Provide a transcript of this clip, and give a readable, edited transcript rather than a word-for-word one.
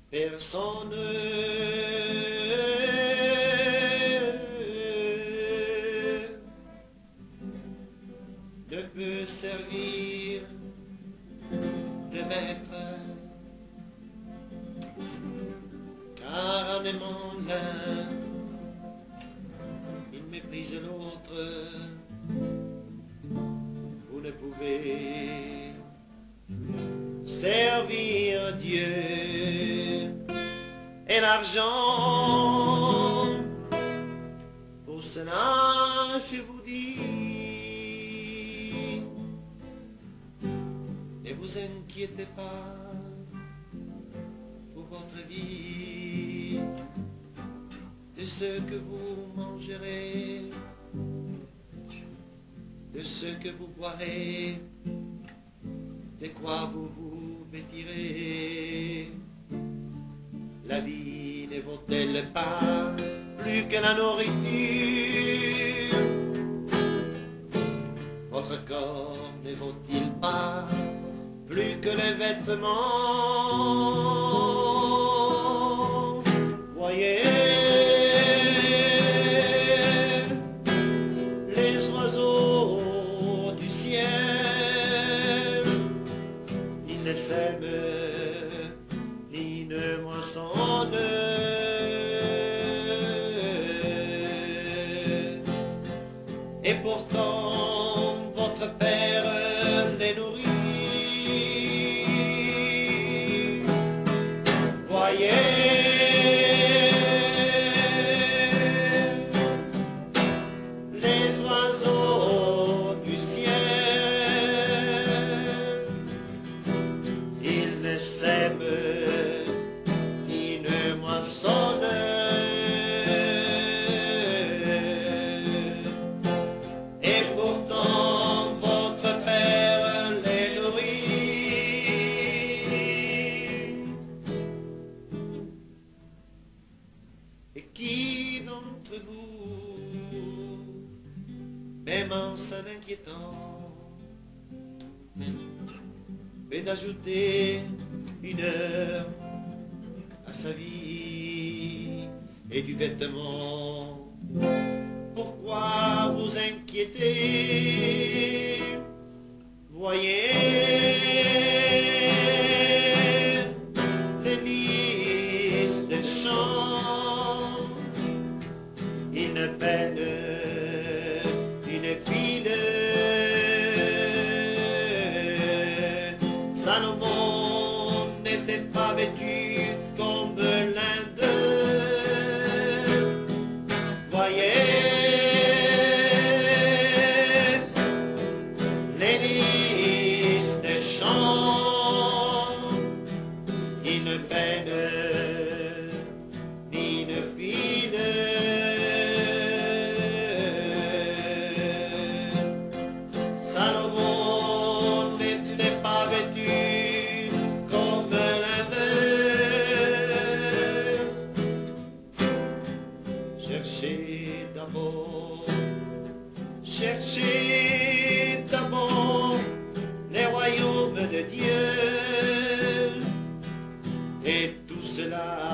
Personne ne peut servir de maître, car en aimant l'un, il méprise l'autre. Vous ne pouvez servir Dieu et l'argent. Pour cela, je vous dis, ne vous inquiétez pas pour votre vie, de ce que vous mangerez, de ce que vous boirez, de quoi vous vous vêtirez. La vie ne vaut-elle pas plus que la nourriture? Votre corps ne vaut-il pas plus que les vêtements? Voyez les oiseaux du ciel, ils ne sèment ni ne moissonnent, et pourtant votre Père les nourrit. Voyez les oiseaux du ciel, ils ne sèment ni ne moissonnent, et pourtant votre Père les nourrit. Et qui d'entre vous, même en s'en inquiétant, peut ajouter une heure à sa vie et du vêtement? Pourquoi vous inquiétez? Voyez les lys des champs, ils ne peinent ni ne filent. Salomon n'était pas vêtu comme l'un d'eux. Voyez les lys des champs, ils ne peinent ni ne filent. Salomon n'était pas vêtu comme l'un d'eux. Cherchez d'abord les royaumes de Dieu, et tout cela